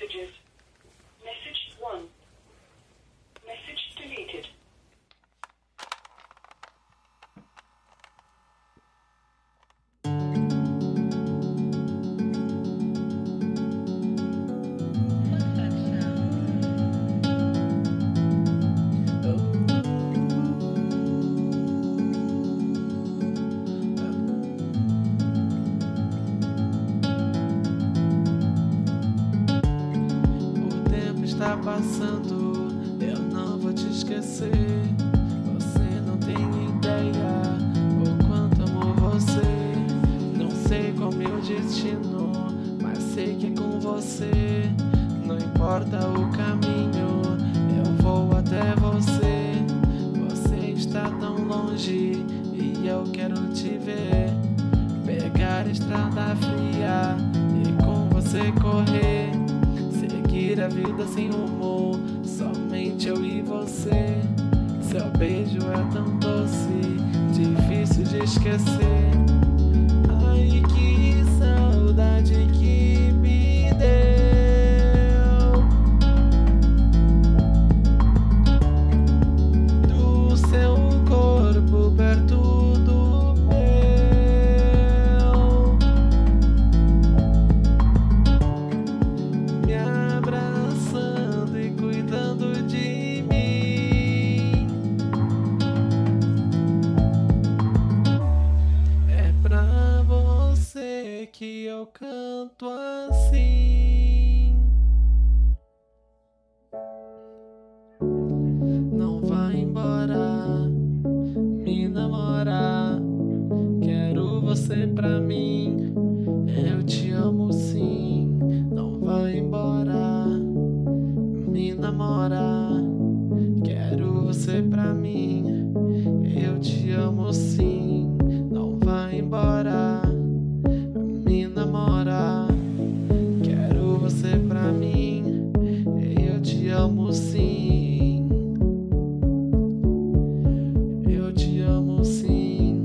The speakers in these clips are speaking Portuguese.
messages. Message 1. Message deleted. Está passando, eu não vou te esquecer. Você não tem ideia o quanto amo você. Não sei qual meu destino, mas sei que é com você. Não importa o caminho, eu vou até você. Você está tão longe e eu quero te ver. Pegar a estrada fria e com você correr. Seguir a vida sem rumo, somente eu e você. Seu beijo é tão doce, difícil de esquecer. Ai, que saudade que me deu do seu corpo perto do meu, me abraçando e cuidando de mim. É pra você que eu canto assim. Não vai embora, me namora. Quero você pra mim, eu te amo sim. Não vai embora, me namora. Quero você pra mim, eu te amo sim. Não vai embora, me namora. Quero você pra mim, eu te amo sim. Eu te amo sim.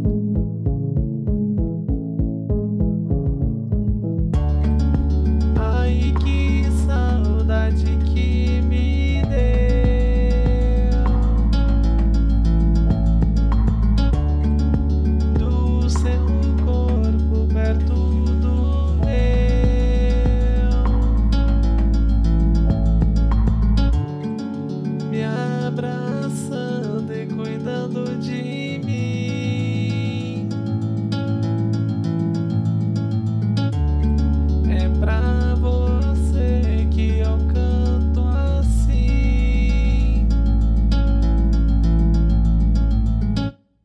Ai, que saudade que me deu do seu corpo perto do meu, me abraçando e cuidando de mim. É pra